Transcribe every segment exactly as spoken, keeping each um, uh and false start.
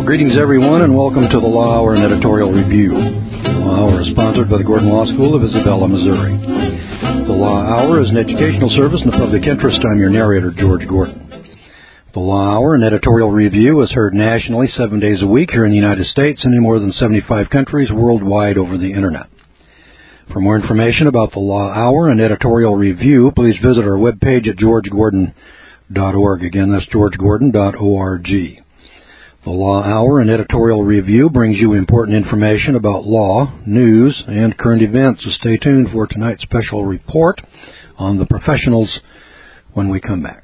Greetings, everyone, and welcome to the Law Hour and Editorial Review. The Law Hour is sponsored by the Gordon Law School of Isabella, Missouri. The Law Hour is an educational service in the public interest. I'm your narrator, George Gordon. The Law Hour and Editorial Review is heard nationally seven days a week here in the United States and in more than seventy-five countries worldwide over the Internet. For more information about the Law Hour and Editorial Review, please visit our webpage at george gordon dot org. Again, that's george gordon dot org. The Law Hour and Editorial Review brings you important information about law, news, and current events. So stay tuned for tonight's special report on the professionals when we come back.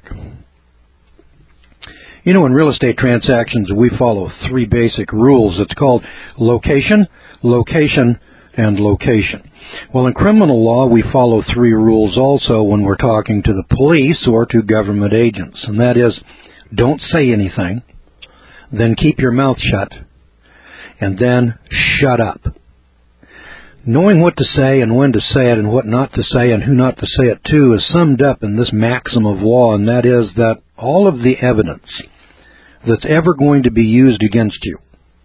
You know, in real estate transactions, we follow three basic rules. It's called location, location, and location. Well, in criminal law, we follow three rules also when we're talking to the police or to government agents, and that is, don't say anything, then keep your mouth shut, and then shut up. Knowing what to say and when to say it and what not to say and who not to say it to is summed up in this maxim of law, and that is that all of the evidence that's ever going to be used against you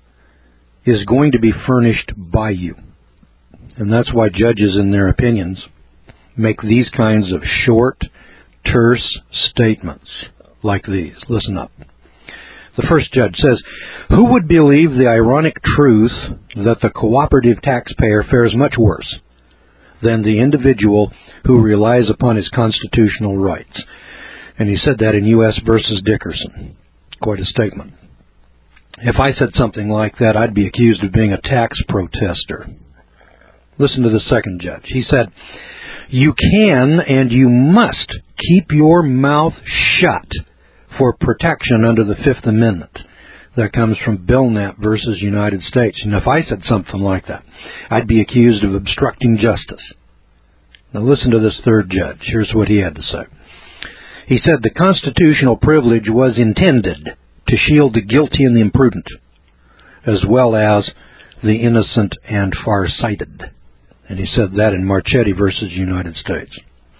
is going to be furnished by you. And that's why judges, in their opinions, make these kinds of short, terse statements like these. Listen up. The first judge says, who would believe the ironic truth that the cooperative taxpayer fares much worse than the individual who relies upon his constitutional rights? And he said that in U S versus Dickerson. Quite a statement. If I said something like that, I'd be accused of being a tax protester. Listen to the second judge. He said, you can and you must keep your mouth shut for protection under the Fifth Amendment. That comes from Belknap versus United States. And if I said something like that, I'd be accused of obstructing justice. Now listen to this third judge. Here's what he had to say. He said the constitutional privilege was intended to shield the guilty and the imprudent, as well as the innocent and far-sighted. And he said that in Marchetti versus United States.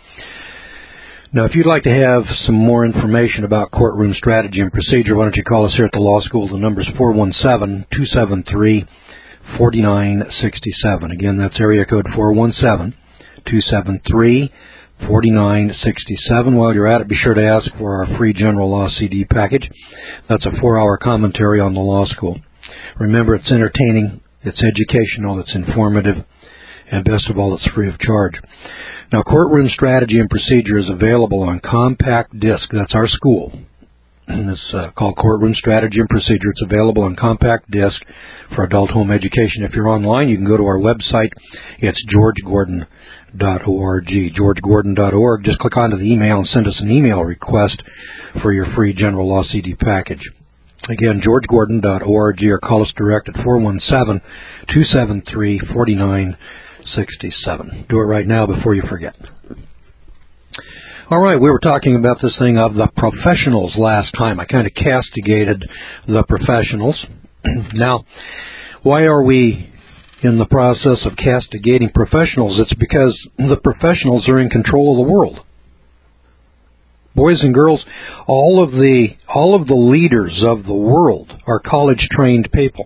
Now, if you'd like to have some more information about courtroom strategy and procedure, why don't you call us here at the law school. The number's four one seven, two seven three, four nine six seven. Again, that's area code four one seven, two seven three, four nine six seven. While you're at it, be sure to ask for our free general law C D package. That's a four-hour commentary on the law school. Remember, it's entertaining, it's educational, it's informative, and best of all, it's free of charge. Now, Courtroom Strategy and Procedure is available on compact disc. That's our school. It's uh, called Courtroom Strategy and Procedure. It's available on compact disc for adult home education. If you're online, you can go to our website. It's george gordon dot org. george gordon dot org. Just click onto the email and send us an email request for your free general law C D package. Again, george gordon dot org, or call us direct at four one seven, two seven three, four nine six seven. Do it right now before you forget. All right, we were talking about this thing of the professionals last time. I kind of castigated the professionals. Now, why are we in the process of castigating professionals? It's because the professionals are in control of the world. Boys and girls, all of the all of the leaders of the world are college-trained people.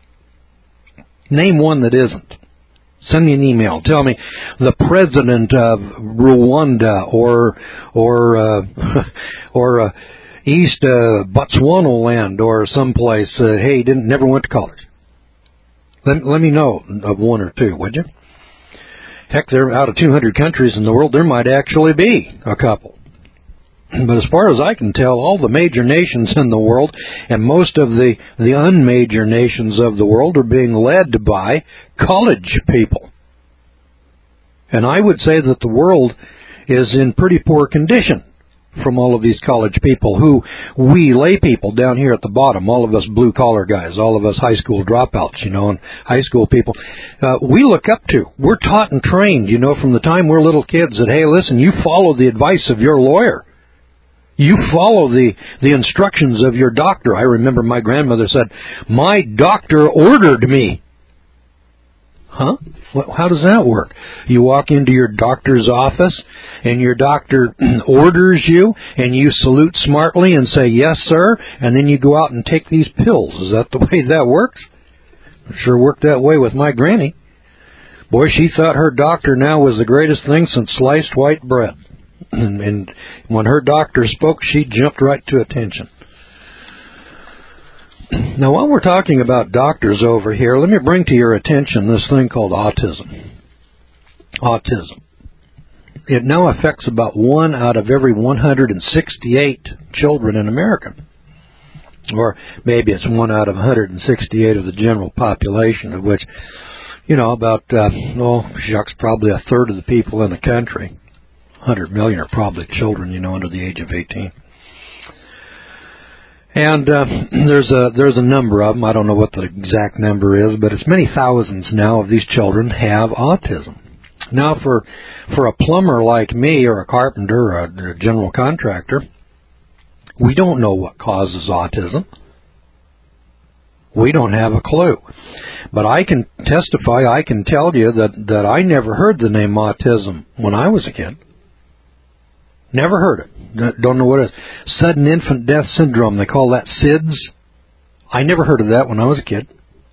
Name one that isn't. Send me an email. Tell me the president of Rwanda or or uh, or uh, East uh, Botswana land or someplace. Uh, hey, didn't never went to college. Let let me know of one or two, would you? Heck, there out of two hundred countries in the world, there might actually be a couple. But as far as I can tell, all the major nations in the world and most of the, the unmajor nations of the world are being led by college people. And I would say that the world is in pretty poor condition from all of these college people who we lay people down here at the bottom, all of us blue-collar guys, all of us high school dropouts, you know, and high school people, uh, we look up to. We're taught and trained, you know, from the time we're little kids that, hey, listen, you follow the advice of your lawyer. You follow the, the instructions of your doctor. I remember my grandmother said, my doctor ordered me. Huh? How does that work? You walk into your doctor's office, and your doctor orders you, and you salute smartly and say, yes, sir, and then you go out and take these pills. Is that the way that works? It sure worked that way with my granny. Boy, she thought her doctor now was the greatest thing since sliced white bread. And, and when her doctor spoke, she jumped right to attention. Now, while we're talking about doctors over here, let me bring to your attention this thing called autism. Autism. It now affects about one out of every one hundred sixty-eight children in America. Or maybe it's one out of one hundred sixty-eight of the general population, of which, you know, about, uh, oh, shucks, probably a third of the people in the country, one hundred million, are probably children, you know, under the age of eighteen. And uh, there's a there's a number of them. I don't know what the exact number is, but it's many thousands now of these children have autism. Now, for for a plumber like me, or a carpenter, or a, a general contractor, we don't know what causes autism. We don't have a clue. But I can testify, I can tell you that, that I never heard the name autism when I was a kid. Never heard it. Don't know what it is. Sudden infant death syndrome, they call that S I D S. I never heard of that when I was a kid.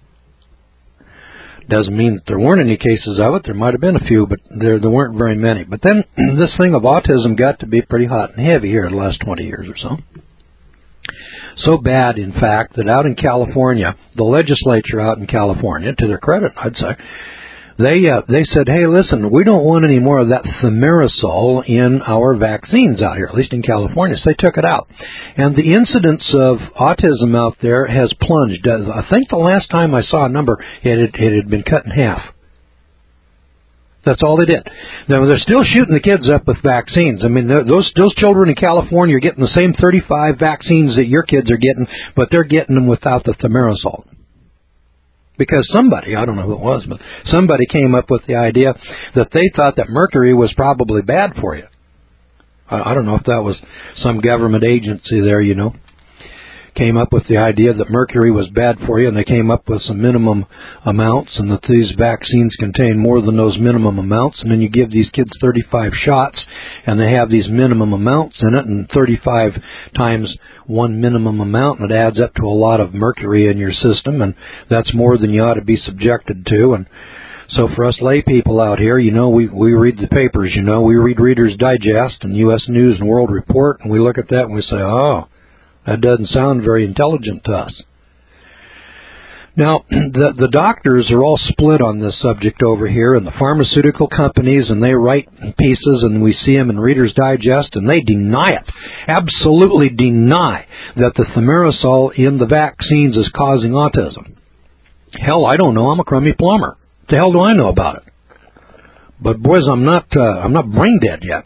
Doesn't mean that there weren't any cases of it. There might have been a few, but there, there weren't very many. But then this thing of autism got to be pretty hot and heavy here in the last twenty years or so. So bad, in fact, that out in California, the legislature out in California, to their credit, I'd say, They uh, they said, hey, listen, we don't want any more of that thimerosal in our vaccines out here, at least in California. So they took it out. And the incidence of autism out there has plunged. I think the last time I saw a number, it had, it had been cut in half. That's all they did. Now, they're still shooting the kids up with vaccines. I mean, those those children in California are getting the same thirty-five vaccines that your kids are getting, but they're getting them without the thimerosal. Because somebody, I don't know who it was, but somebody came up with the idea that they thought that mercury was probably bad for you. I, I don't know if that was some government agency there, you know, came up with the idea that mercury was bad for you, and they came up with some minimum amounts, and that these vaccines contain more than those minimum amounts, and then you give these kids thirty-five shots, and they have these minimum amounts in it, and thirty-five times one minimum amount, and it adds up to a lot of mercury in your system, and that's more than you ought to be subjected to. And so for us lay people out here, you know, we, we read the papers, you know, we read Reader's Digest and U S News and World Report, and we look at that and we say, oh, that doesn't sound very intelligent to us. Now, the, the doctors are all split on this subject over here, and the pharmaceutical companies, and they write pieces, and we see them in Reader's Digest, and they deny it, absolutely deny that the thimerosal in the vaccines is causing autism. Hell, I don't know. I'm a crummy plumber. What the hell do I know about it? But boys, I'm not, uh, I'm not brain dead yet.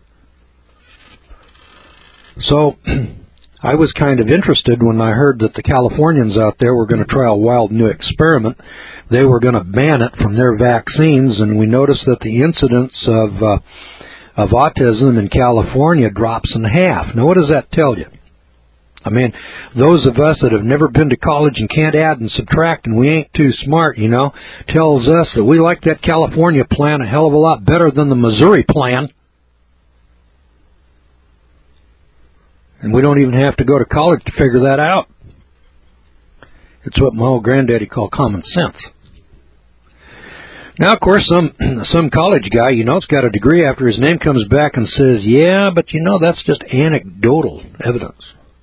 So I was kind of interested when I heard that the Californians out there were going to try a wild new experiment. They were going to ban it from their vaccines, and we noticed that the incidence of uh, of autism in California drops in half. Now, what does that tell you? I mean, those of us that have never been to college and can't add and subtract, and we ain't too smart, you know, tells us that we like that California plan a hell of a lot better than the Missouri plan. And we don't even have to go to college to figure that out. It's what my old granddaddy called common sense. Now, of course, some some college guy, you know, has got a degree after his name comes back and says, yeah, but, you know, that's just anecdotal evidence.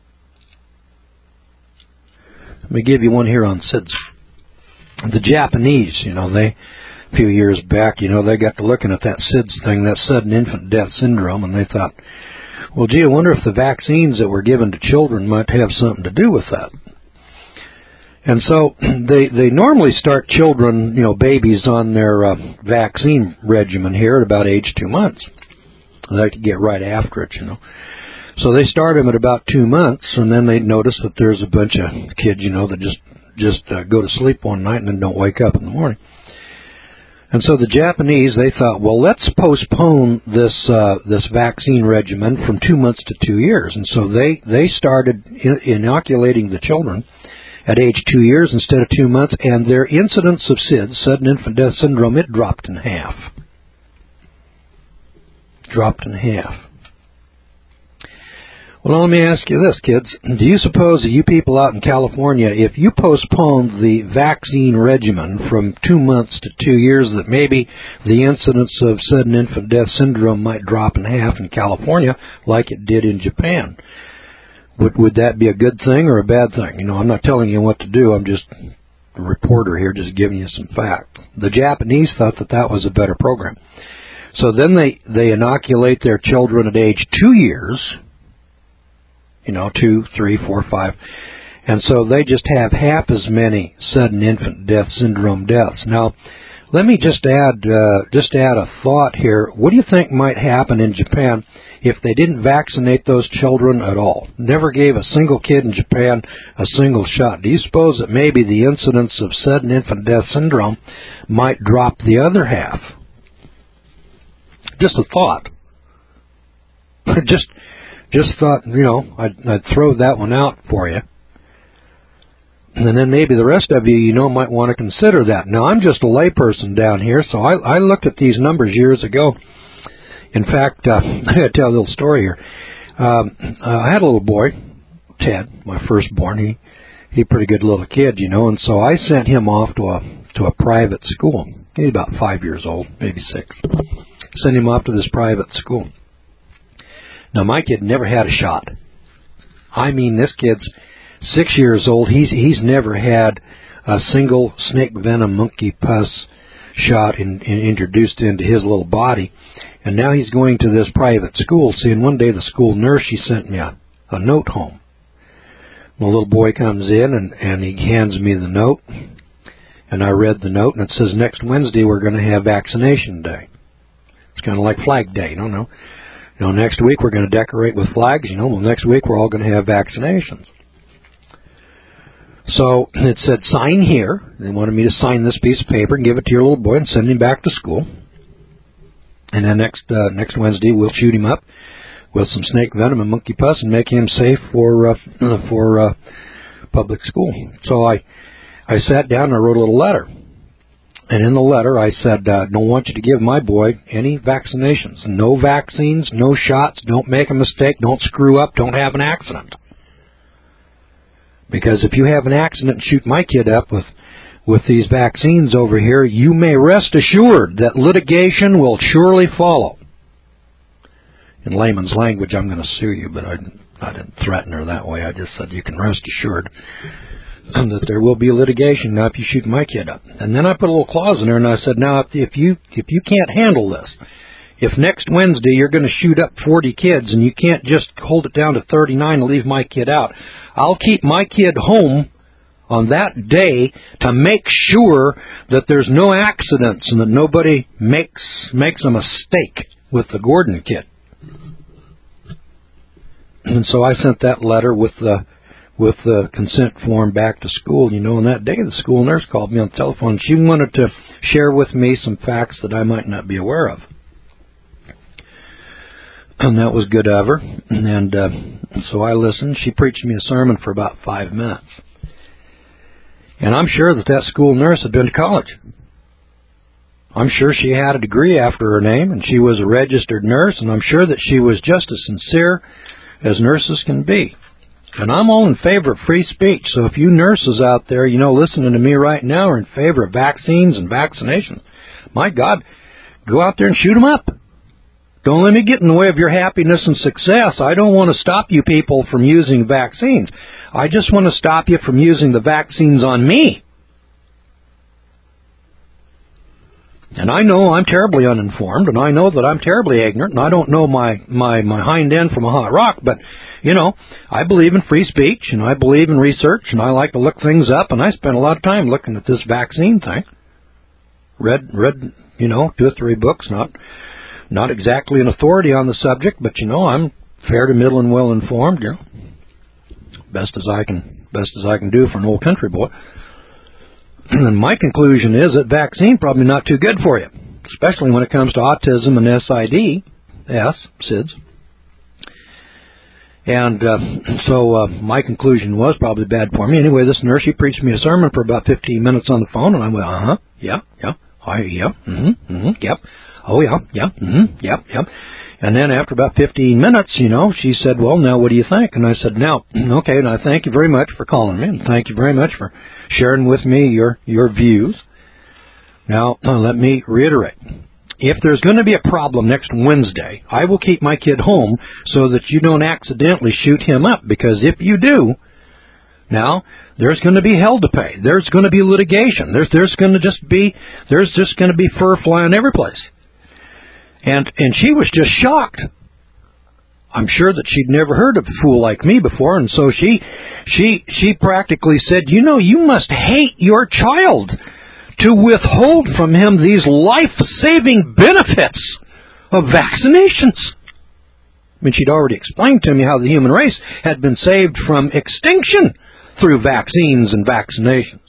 Let me give you one here on S I D S. The Japanese, you know, they, a few years back, you know, they got to looking at that S I D S thing, that sudden infant death syndrome, and they thought, well, gee, I wonder if the vaccines that were given to children might have something to do with that. And so they they normally start children, you know, babies on their uh, vaccine regimen here at about age two months. They like to get right after it, you know. So they start them at about two months, and then they notice that there's a bunch of kids, you know, that just just uh, go to sleep one night and then don't wake up in the morning. And so the Japanese, they thought, well, let's postpone this uh, this vaccine regimen from two months to two years. And so they, they started in- inoculating the children at age two years instead of two months, and their incidence of S I D, sudden infant death syndrome, it dropped in half. Dropped in half. Well, let me ask you this, kids. Do you suppose that you people out in California, if you postponed the vaccine regimen from two months to two years, that maybe the incidence of sudden infant death syndrome might drop in half in California like it did in Japan? Would, would that be a good thing or a bad thing? You know, I'm not telling you what to do. I'm just a reporter here, just giving you some facts. The Japanese thought that that was a better program. So then they, they inoculate their children at age two years, you know, two, three, four, five. And so they just have half as many sudden infant death syndrome deaths. Now, let me just add uh, just add a thought here. What do you think might happen in Japan if they didn't vaccinate those children at all? Never gave a single kid in Japan a single shot. Do you suppose that maybe the incidence of sudden infant death syndrome might drop the other half? Just a thought. just just thought, you know, I'd, I'd throw that one out for you. And then maybe the rest of you, you know, might want to consider that. Now, I'm just a layperson down here, so I, I looked at these numbers years ago. In fact, uh, I got to tell a little story here. Um, uh, I had a little boy, Ted, my firstborn. He he pretty good little kid, you know, and so I sent him off to a to a private school. He's about five years old, maybe six. Sent him off to this private school. Now, my kid never had a shot. I mean, this kid's six years old. He's he's never had a single snake venom monkey pus shot in, in, introduced into his little body. And now he's going to this private school. See, and one day the school nurse, she sent me a, a note home. The little boy comes in, and, and he hands me the note. And I read the note, and it says, next Wednesday we're going to have vaccination day. It's kind of like Flag Day, you don't know. You know, next week we're going to decorate with flags. You know, well, next week we're all going to have vaccinations. So it said, sign here. They wanted me to sign this piece of paper and give it to your little boy and send him back to school. And then next uh, next Wednesday we'll shoot him up with some snake venom and monkey pus and make him safe for uh, for uh, public school. So I I sat down and I wrote a little letter. And in the letter I said, uh, don't want you to give my boy any vaccinations. No vaccines, no shots, don't make a mistake, don't screw up, don't have an accident. Because if you have an accident and shoot my kid up with, with these vaccines over here, you may rest assured that litigation will surely follow. In layman's language, I'm going to sue you, but I, I didn't threaten her that way. I just said you can rest assured that there will be litigation now if you shoot my kid up. And then I put a little clause in there, and I said, now, if, if you if you can't handle this, if next Wednesday you're going to shoot up forty kids and you can't just hold it down to thirty-nine and leave my kid out, I'll keep my kid home on that day to make sure that there's no accidents and that nobody makes makes a mistake with the Gordon kid. And so I sent that letter with the with the consent form back to school, you know, and that day the school nurse called me on the telephone. She wanted to share with me some facts that I might not be aware of. And that was good of her. And uh, so I listened. She preached me a sermon for about five minutes. And I'm sure that that school nurse had been to college. I'm sure she had a degree after her name, and she was a registered nurse, and I'm sure that she was just as sincere as nurses can be. And I'm all in favor of free speech. So if you nurses out there, you know, listening to me right now are in favor of vaccines and vaccinations, my God, go out there and shoot them up. Don't let me get in the way of your happiness and success. I don't want to stop you people from using vaccines. I just want to stop you from using the vaccines on me. And I know I'm terribly uninformed, and I know that I'm terribly ignorant, and I don't know my, my, my hind end from a hot rock, but, you know, I believe in free speech, and I believe in research, and I like to look things up, and I spent a lot of time looking at this vaccine thing. Read, read, you know, two or three books, not... Not exactly an authority on the subject, but, you know, I'm fair to middle and well informed, you know. Best as I can, best as I can do for an old country boy. And my conclusion is that vaccine probably not too good for you, especially when it comes to autism and S I D, S, S I Ds. And uh, so uh, my conclusion was probably bad for me. Anyway, this nurse, she preached me a sermon for about fifteen minutes on the phone, and I went, uh-huh, yeah, yeah, I, yeah, mm-hmm, mm-hmm, yep, oh, yeah, yeah, mm-hmm, yep, yep. And then after about fifteen minutes, you know, she said, well, now what do you think? And I said, now, okay, and I thank you very much for calling me, and thank you very much for sharing with me your, your views. Now, uh, let me reiterate. If there's going to be a problem next Wednesday, I will keep my kid home so that you don't accidentally shoot him up, because if you do, now, there's going to be hell to pay. There's going to be litigation. There's, there's going to just be, there's just going to be fur flying every place. And, and she was just shocked. I'm sure that she'd never heard of a fool like me before, and so she, she, she practically said, you know, you must hate your child to withhold from him these life-saving benefits of vaccinations. I mean, she'd already explained to me how the human race had been saved from extinction through vaccines and vaccinations.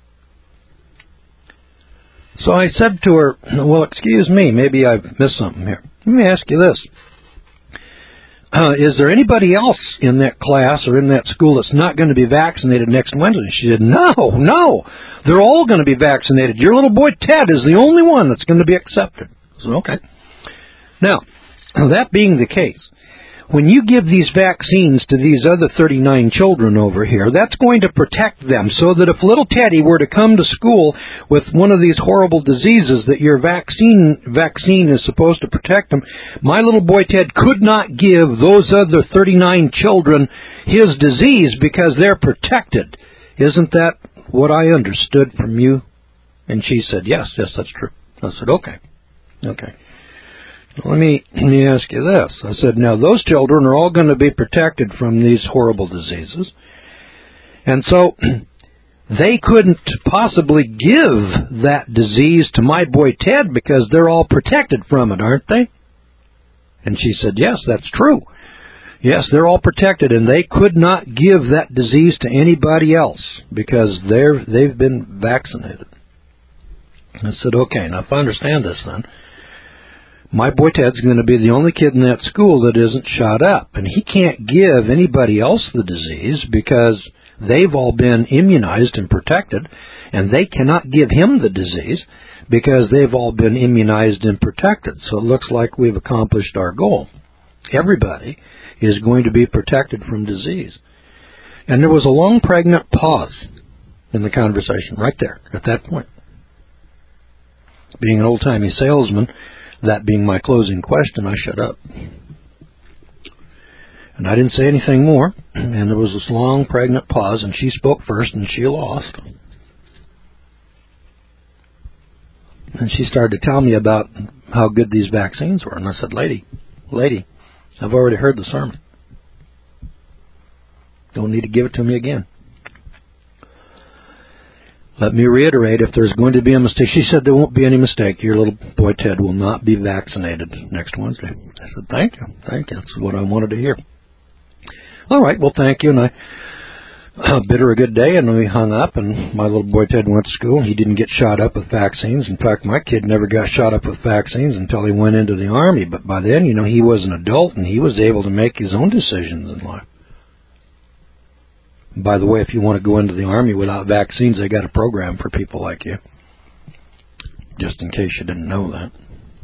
So I said to her, well, excuse me, maybe I've missed something here. Let me ask you this. Uh, is there anybody else in that class or in that school that's not going to be vaccinated next Wednesday? She said, no, no. They're all going to be vaccinated. Your little boy Ted is the only one that's going to be accepted. I said, okay. Now, that being the case, when you give these vaccines to these other thirty-nine children over here, that's going to protect them so that if little Teddy were to come to school with one of these horrible diseases that your vaccine vaccine is supposed to protect them, my little boy Ted could not give those other thirty-nine children his disease because they're protected. Isn't that what I understood from you? And she said, yes, yes, that's true. I said, okay, okay. Let me, let me ask you this. I said, now those children are all going to be protected from these horrible diseases. And so they couldn't possibly give that disease to my boy Ted because they're all protected from it, aren't they? And she said, yes, that's true. Yes, they're all protected, and they could not give that disease to anybody else because they're, they've been vaccinated. I said, okay, now if I understand this then, my boy Ted's going to be the only kid in that school that isn't shot up, and he can't give anybody else the disease because they've all been immunized and protected, and they cannot give him the disease because they've all been immunized and protected. So it looks like we've accomplished our goal. Everybody is going to be protected from disease. And there was a long pregnant pause in the conversation right there at that point. Being an old-timey salesman, that being my closing question, I shut up. And I didn't say anything more, and there was this long, pregnant pause, and she spoke first, and she lost. And she started to tell me about how good these vaccines were, and I said, lady, lady, I've already heard the sermon. Don't need to give it to me again. Let me reiterate, if there's going to be a mistake, she said there won't be any mistake. Your little boy Ted will not be vaccinated next Wednesday. I said, thank you, thank you. That's what I wanted to hear. All right, well, thank you. And I uh, bid her a good day, and we hung up, and my little boy Ted went to school. He didn't get shot up with vaccines. In fact, my kid never got shot up with vaccines until he went into the Army. But by then, you know, he was an adult, and he was able to make his own decisions in life. By the way, if you want to go into the Army without vaccines, they got a program for people like you. Just in case you didn't know that.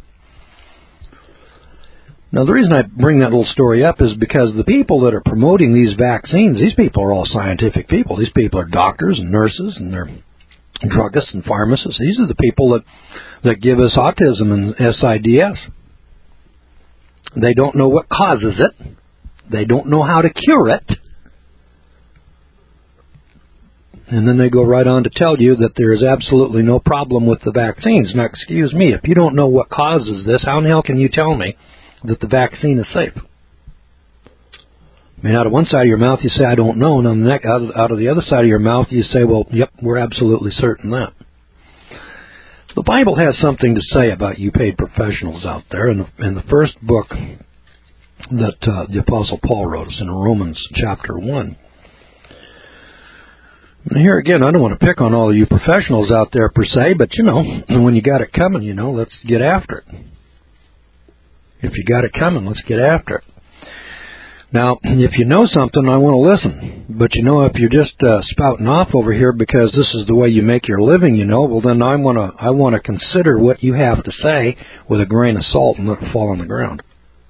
Now, the reason I bring that little story up is because the people that are promoting these vaccines, these people are all scientific people. These people are doctors and nurses, and they're druggists and pharmacists. These are the people that, that give us autism and S I D S. They don't know what causes it. They don't know how to cure it. And then they go right on to tell you that there is absolutely no problem with the vaccines. Now, excuse me, if you don't know what causes this, how in the hell can you tell me that the vaccine is safe? I mean, out of one side of your mouth, you say, I don't know, and on the next, out, of, out of the other side of your mouth, you say, well, yep, we're absolutely certain that. The Bible has something to say about you paid professionals out there. In the, in the first book that uh, the Apostle Paul wrote us, in Romans chapter one, and here again, I don't want to pick on all of you professionals out there per se, but, you know, when you got it coming, you know, let's get after it. If you got it coming, let's get after it. Now, if you know something, I want to listen. But, you know, if you're just uh, spouting off over here because this is the way you make your living, you know, well, then I want to I want to consider what you have to say with a grain of salt and let it fall on the ground.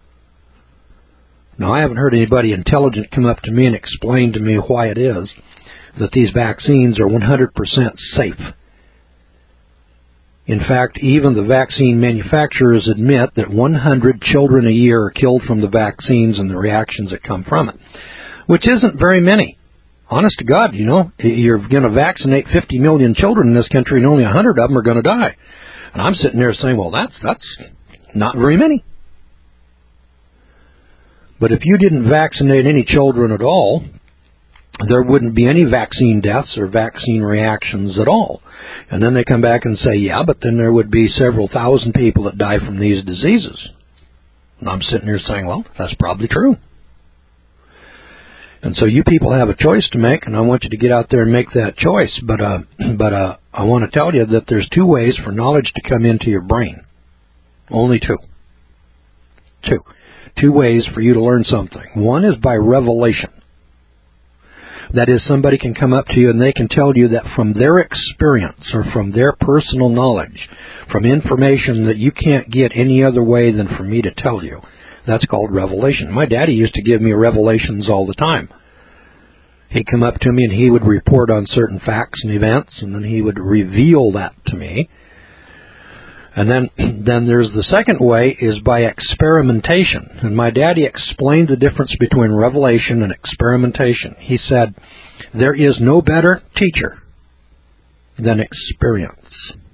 Now, I haven't heard anybody intelligent come up to me and explain to me why it is that these vaccines are one hundred percent safe. In fact, even the vaccine manufacturers admit that one hundred children a year are killed from the vaccines and the reactions that come from it, which isn't very many. Honest to God, you know, you're going to vaccinate fifty million children in this country and only one hundred of them are going to die. And I'm sitting there saying, well, that's that's not very many. But if you didn't vaccinate any children at all, there wouldn't be any vaccine deaths or vaccine reactions at all. And then they come back and say, yeah, but then there would be several thousand people that die from these diseases. And I'm sitting here saying, well, that's probably true. And so you people have a choice to make, and I want you to get out there and make that choice. But uh, but uh, I want to tell you that there's two ways for knowledge to come into your brain. Only two. Two. Two ways for you to learn something. One is by revelation. That is, somebody can come up to you and they can tell you that from their experience or from their personal knowledge, from information that you can't get any other way than for me to tell you. That's called revelation. My daddy used to give me revelations all the time. He'd come up to me and he would report on certain facts and events, and then he would reveal that to me. And then, then there's the second way is by experimentation. And my daddy explained the difference between revelation and experimentation. He said, there is no better teacher than experience.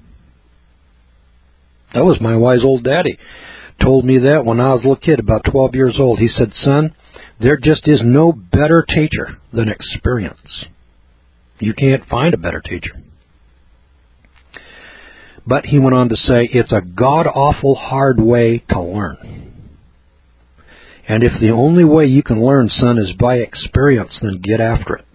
That was my wise old daddy. Told me that when I was a little kid, about twelve years old. He said, son, there just is no better teacher than experience. You can't find a better teacher. But he went on to say, it's a god-awful hard way to learn. And if the only way you can learn, son, is by experience, then get after it.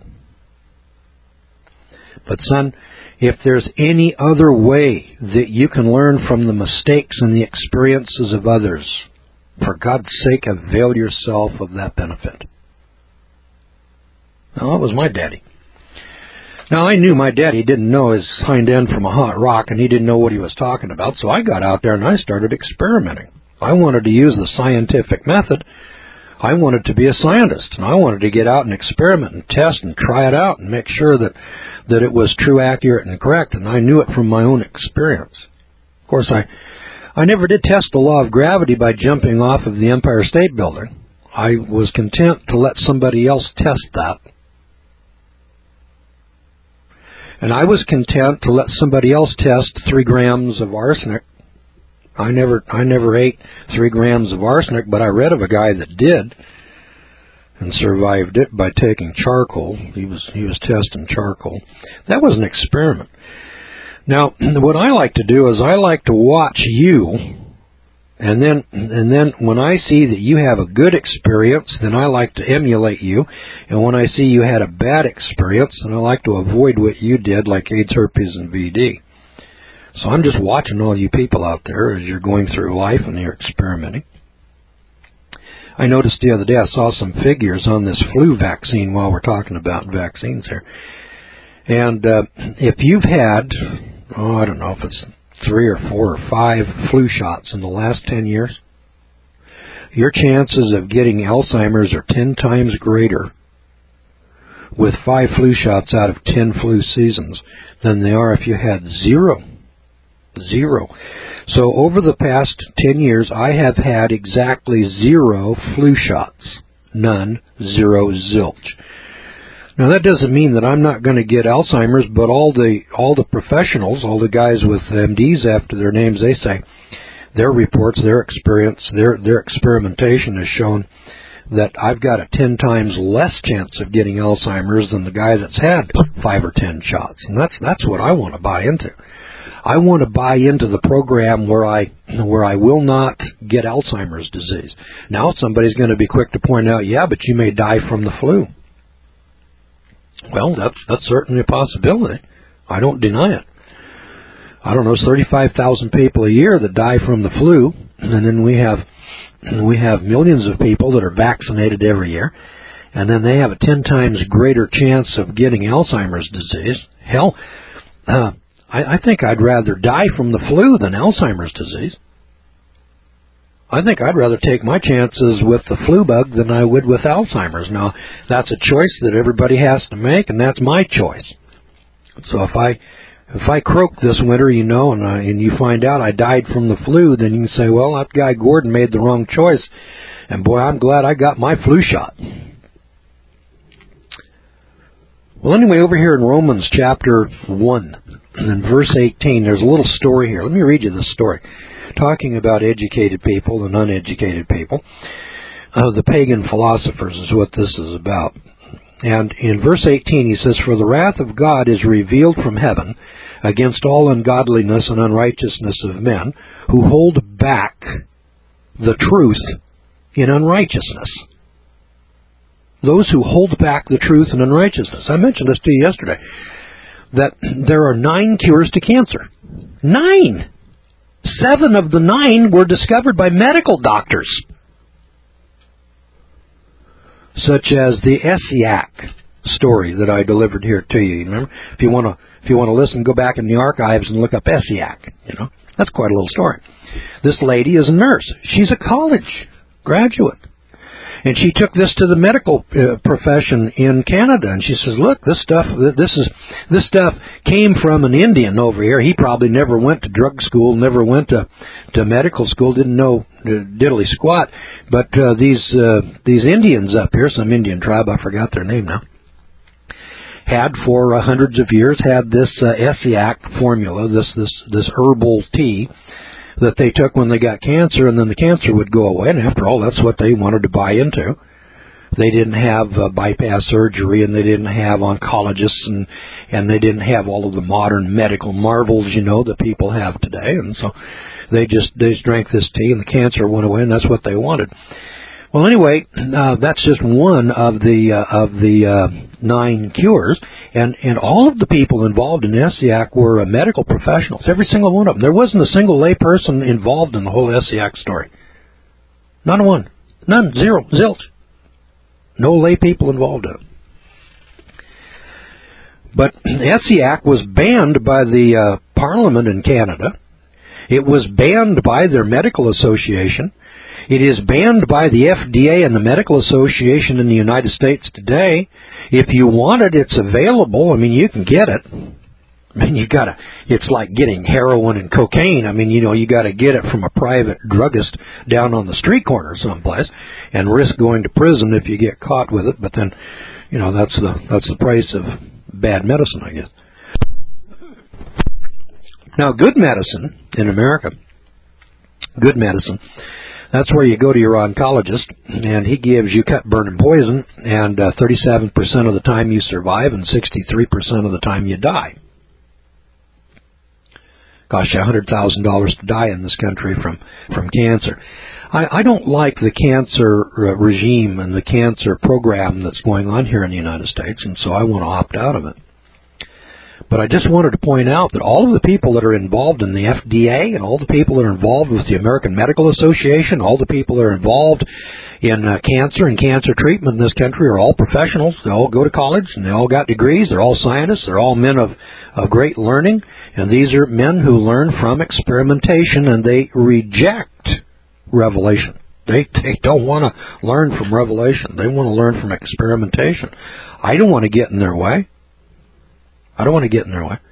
But son, if there's any other way that you can learn from the mistakes and the experiences of others, for God's sake, avail yourself of that benefit. Now, that was my daddy. Now, I knew my daddy didn't know his hind end from a hot rock, and he didn't know what he was talking about, so I got out there and I started experimenting. I wanted to use the scientific method. I wanted to be a scientist, and I wanted to get out and experiment and test and try it out and make sure that, that it was true, accurate, and correct, and I knew it from my own experience. Of course, I, I never did test the law of gravity by jumping off of the Empire State Building. I was content to let somebody else test that. And I was content to let somebody else test three grams of arsenic. I never I never ate three grams of arsenic, but I read of a guy that did and survived it by taking charcoal. He was he was testing charcoal. That was an experiment. Now, what I like to do is I like to watch you, and then and then when I see that you have a good experience, then I like to emulate you. And when I see you had a bad experience, then I like to avoid what you did, like AIDS, herpes, and V D. So I'm just watching all you people out there as you're going through life and you're experimenting. I noticed the other day I saw some figures on this flu vaccine while we're talking about vaccines here. And uh, if you've had, oh, I don't know if it's three or four or five flu shots in the last ten years, your chances of getting Alzheimer's are ten times greater with five flu shots out of ten flu seasons than they are if you had zero. Zero. So over the past ten years, I have had exactly zero flu shots. None. Zero. Zilch. Now, that doesn't mean that I'm not going to get Alzheimer's, but all the all the professionals, all the guys with M Ds after their names, they say their reports, their experience, their their experimentation has shown that I've got a ten times less chance of getting Alzheimer's than the guy that's had five or ten shots. And that's that's what I want to buy into. I want to buy into the program where I where I will not get Alzheimer's disease. Now, somebody's going to be quick to point out, yeah, but you may die from the flu. Well, that's that's certainly a possibility. I don't deny it. I don't know, thirty-five thousand people a year that die from the flu, and then we have we have millions of people that are vaccinated every year, and then they have a ten times greater chance of getting Alzheimer's disease. Hell, uh, I, I think I'd rather die from the flu than Alzheimer's disease. I think I'd rather take my chances with the flu bug than I would with Alzheimer's. Now, that's a choice that everybody has to make, and that's my choice. So if I if I croak this winter, you know, and, I, and you find out I died from the flu, then you can say, well, that guy Gordon made the wrong choice, and boy, I'm glad I got my flu shot. Well, anyway, over here in Romans chapter one, in verse eighteen, there's a little story here. Let me read you this story, talking about educated people and uneducated people. Uh, the pagan philosophers is what this is about. And in verse eighteen, he says, "For the wrath of God is revealed from heaven against all ungodliness and unrighteousness of men who hold back the truth in unrighteousness." Those who hold back the truth in unrighteousness. I mentioned this to you yesterday, that there are nine cures to cancer. Nine! Seven of the nine were discovered by medical doctors, such as the ESSIAC story that I delivered here to you. You remember? If you want to, if you want to listen, go back in the archives and look up ESSIAC. You know, that's quite a little story. This lady is a nurse. She's a college graduate, and she took this to the medical uh, profession in Canada, and she says, "Look, this stuff, this is this stuff came from an Indian over here. He probably never went to drug school, never went to to medical school, didn't know diddly squat. But uh, these uh, these Indians up here, some Indian tribe, I forgot their name now, had for uh, hundreds of years had this uh, ESSIAC formula, this this this herbal tea that they took when they got cancer, and then the cancer would go away. And after all, that's what they wanted to buy into. They didn't have uh, bypass surgery, and they didn't have oncologists, and and they didn't have all of the modern medical marvels, you know, that people have today. And so they just they just drank this tea, and the cancer went away, and that's what they wanted. Well, anyway, uh, that's just one of the uh, of the uh, nine cures, and and all of the people involved in ESSIAC were uh, medical professionals, every single one of them. There wasn't a single lay person involved in the whole ESSIAC story. Not one, none, zero, zilch. No lay people involved in it. But ESSIAC was banned by the uh, Parliament in Canada. It was banned by their medical association. It is banned by the F D A and the Medical Association in the United States today. If you want it, it's available. I mean, you can get it. I mean, you gotta, it's like getting heroin and cocaine. I mean, you know, you gotta get it from a private druggist down on the street corner someplace and risk going to prison if you get caught with it. But then, you know, that's the, that's the price of bad medicine, I guess. Now, good medicine in America, good medicine, that's where you go to your oncologist, and he gives you cut, burn, and poison, and uh, thirty-seven percent of the time you survive, and sixty-three percent of the time you die. Costs you one hundred thousand dollars to die in this country from, from cancer. I, I don't like the cancer uh, regime and the cancer program that's going on here in the United States, and so I want to opt out of it. But I just wanted to point out that all of the people that are involved in the F D A and all the people that are involved with the American Medical Association, all the people that are involved in uh, cancer and cancer treatment in this country are all professionals. They all go to college, and they all got degrees. They're all scientists. They're all men of, of great learning. And these are men who learn from experimentation, and they reject revelation. They, they don't want to learn from revelation. They want to learn from experimentation. I don't want to get in their way. I don't want to get in their way.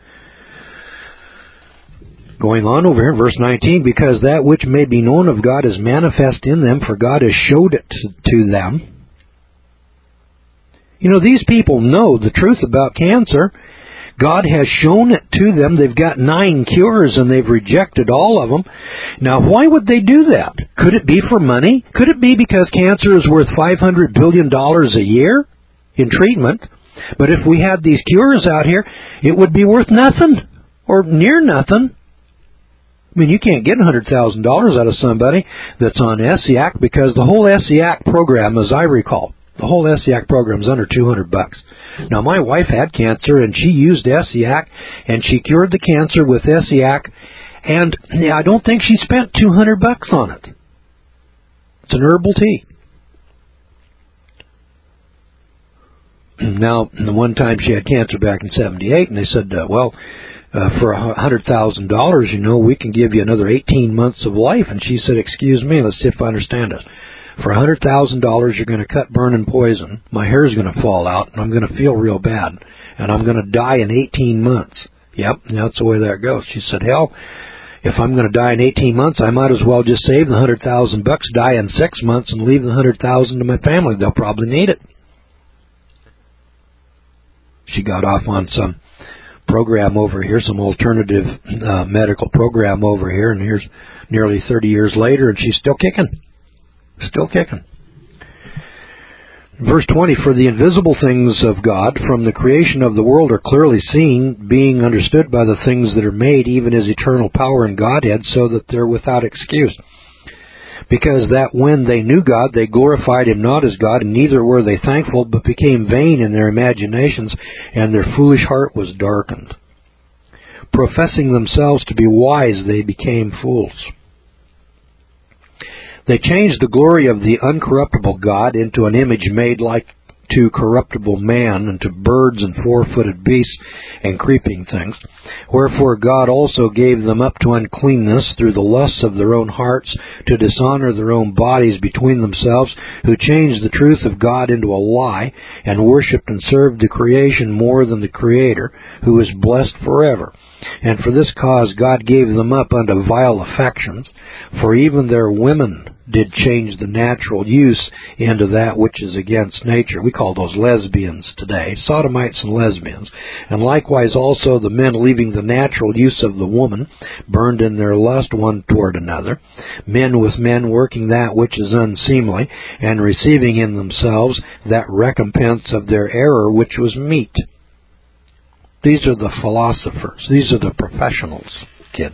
Going on over here, verse nineteen, because that which may be known of God is manifest in them, for God has showed it to them. You know, these people know the truth about cancer. God has shown it to them. They've got nine cures, and they've rejected all of them. Now, why would they do that? Could it be for money? Could it be because cancer is worth five hundred billion dollars a year in treatment? But if we had these cures out here, it would be worth nothing, or near nothing. I mean, you can't get one hundred thousand dollars out of somebody that's on ESSIAC, because the whole ESSIAC program, as I recall, the whole ESSIAC program is under two hundred bucks. Now, my wife had cancer, and she used ESSIAC, and she cured the cancer with ESSIAC, and I don't think she spent two hundred bucks on it. It's an herbal tea. Now, the one time she had cancer back in seventy-eight, and they said, uh, well, uh, for one hundred thousand dollars, you know, we can give you another eighteen months of life. And she said, excuse me, let's see if I understand this. For one hundred thousand dollars, you're going to cut, burn, and poison. My hair's going to fall out, and I'm going to feel real bad. And I'm going to die in eighteen months. Yep, that's the way that goes. She said, hell, if I'm going to die in eighteen months, I might as well just save the one hundred thousand bucks, die in six months, and leave the one hundred thousand to my family. They'll probably need it. She got off on some program over here, some alternative uh, medical program over here, and here's nearly thirty years later, and she's still kicking. Still kicking. Verse twenty, for the invisible things of God from the creation of the world are clearly seen, being understood by the things that are made, even His eternal power and Godhead, so that they're without excuse. Because that when they knew God, they glorified Him not as God, and neither were they thankful, but became vain in their imaginations, and their foolish heart was darkened. Professing themselves to be wise, they became fools. They changed the glory of the uncorruptible God into an image made like to corruptible man, and to birds and four-footed beasts and creeping things. Wherefore God also gave them up to uncleanness through the lusts of their own hearts, to dishonor their own bodies between themselves, who changed the truth of God into a lie, and worshipped and served the creation more than the Creator, who is blessed forever. And for this cause God gave them up unto vile affections, for even their women did change the natural use into that which is against nature. We call those lesbians today, sodomites and lesbians. And likewise also the men, leaving the natural use of the woman, burned in their lust one toward another, men with men working that which is unseemly, and receiving in themselves that recompense of their error which was meet. These are the philosophers. These are the professionals, kids.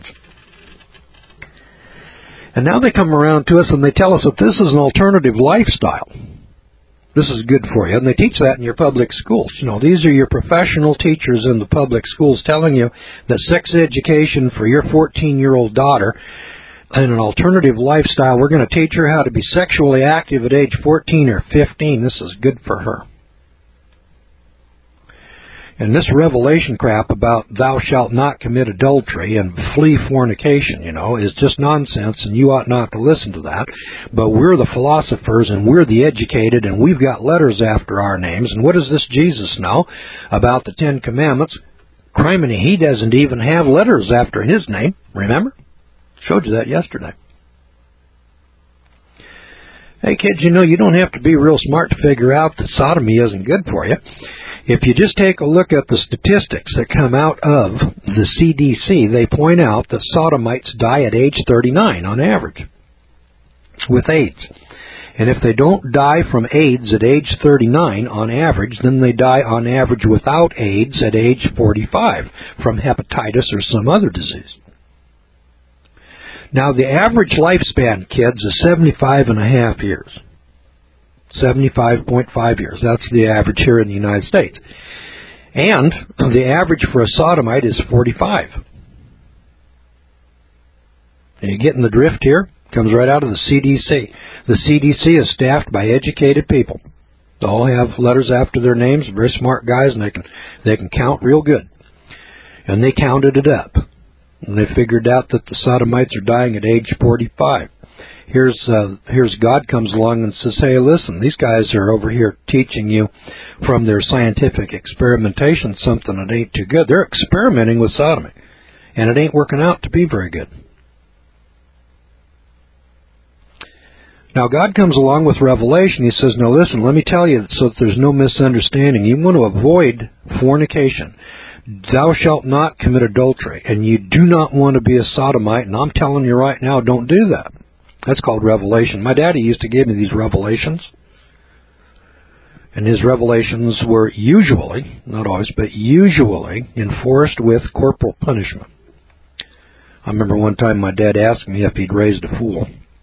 And now they come around to us and they tell us that this is an alternative lifestyle. This is good for you. And they teach that in your public schools. You know, these are your professional teachers in the public schools telling you that sex education for your fourteen-year-old daughter and an alternative lifestyle, we're going to teach her how to be sexually active at age fourteen or fifteen. This is good for her. And this revelation crap about thou shalt not commit adultery and flee fornication, you know, is just nonsense, and you ought not to listen to that. But we're the philosophers, and we're the educated, and we've got letters after our names. And what does this Jesus know about the Ten Commandments? Criminy, he doesn't even have letters after his name, remember? Showed you that yesterday. Hey, kids, you know, you don't have to be real smart to figure out that sodomy isn't good for you. If you just take a look at the statistics that come out of the C D C, they point out that sodomites die at age thirty-nine on average with AIDS. And if they don't die from AIDS at age thirty-nine on average, then they die on average without AIDS at age forty-five from hepatitis or some other disease. Now, the average lifespan, kids, is seventy-five and a half years. seventy-five point five years. That's the average here in the United States. And the average for a sodomite is forty-five. And you getting the drift here? Comes right out of the C D C. The C D C is staffed by educated people. They all have letters after their names, very smart guys, and they can they can count real good. And they counted it up. And they figured out that the sodomites are dying at age forty-five. Here's uh, here's God comes along and says, hey, listen, these guys are over here teaching you from their scientific experimentation something that ain't too good. They're experimenting with sodomy, and it ain't working out to be very good. Now, God comes along with revelation. He says, now listen, let me tell you so that there's no misunderstanding. You want to avoid fornication. Thou shalt not commit adultery, and you do not want to be a sodomite, and I'm telling you right now, don't do that. That's called revelation. My daddy used to give me these revelations, and his revelations were usually, not always, but usually enforced with corporal punishment. I remember one time my dad asked me if he'd raised a fool.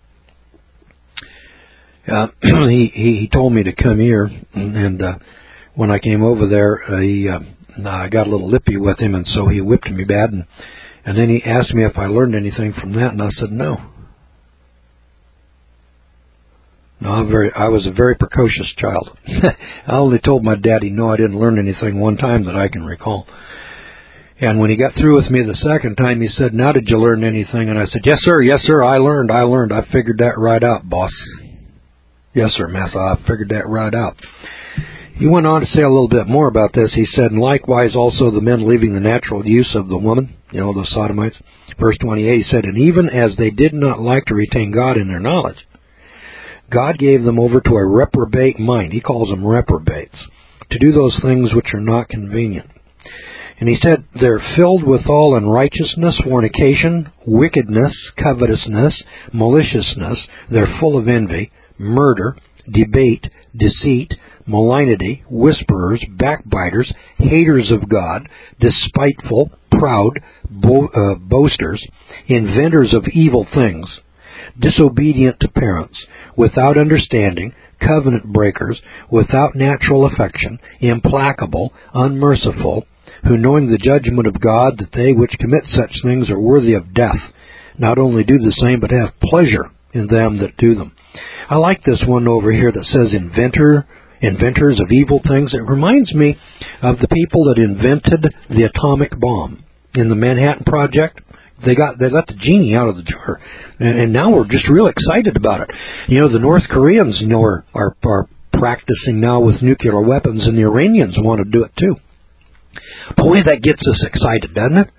Uh, he, he he told me to come here, and uh, when I came over there, uh, he uh, I got a little lippy with him, and so he whipped me bad, and, and then he asked me if I learned anything from that, and I said no. No, I'm very, I was a very precocious child. I only told my daddy no, I didn't learn anything one time that I can recall. And when he got through with me the second time, he said, now did you learn anything? And I said, yes, sir, yes, sir, I learned, I learned. I figured that right out, boss. Yes, sir, massa, I figured that right out. He went on to say a little bit more about this. He said, and likewise also the men leaving the natural use of the woman, you know, those sodomites. Verse twenty-eight, he said, and even as they did not like to retain God in their knowledge, God gave them over to a reprobate mind. He calls them reprobates, to do those things which are not convenient. And he said, they're filled with all unrighteousness, fornication, wickedness, covetousness, maliciousness. They're full of envy, murder, debate, deceit, malignity, whisperers, backbiters, haters of God, despiteful, proud, bo- uh, boasters, inventors of evil things, disobedient to parents, without understanding, covenant breakers, without natural affection, implacable, unmerciful, who knowing the judgment of God, that they which commit such things are worthy of death, not only do the same, but have pleasure in them that do them. I like this one over here that says inventor, inventors of evil things. It reminds me of the people that invented the atomic bomb in the Manhattan Project. They got they got the genie out of the jar, and, and now we're just real excited about it. You know, the North Koreans, you know, are, are are practicing now with nuclear weapons, and the Iranians want to do it too. Boy, that gets us excited, doesn't it?